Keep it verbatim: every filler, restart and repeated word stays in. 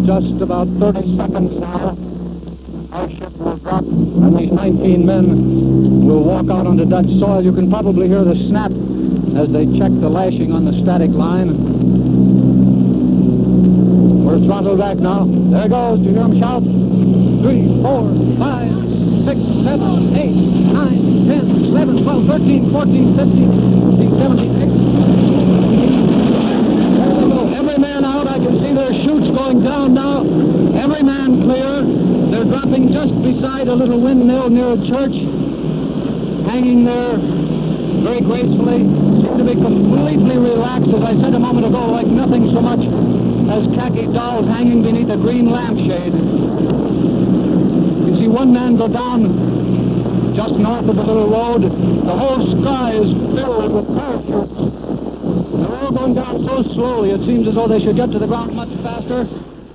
just about thirty seconds now. Our ship will drop, and these nineteen men will walk out onto Dutch soil. You can probably hear the snap as they check the lashing on the static line. We're throttled back now. There it goes. Do you hear them shout? Three, four, five, six, seven, eight, nine, ten, eleven, twelve, thirteen, fourteen, fifteen, sixteen, seventeen, eighteen. There they go. Every man out. I can see their chutes going down now. Every man clear. They're dropping just beside a little windmill near a church, hanging there very gracefully, seem to be completely relaxed, as I said a moment ago, like nothing so much as khaki dolls hanging beneath a green lampshade. You see one man go down just north of the little road. The whole sky is filled with parachutes. They're all going down so slowly, it seems as though they should get to the ground much faster.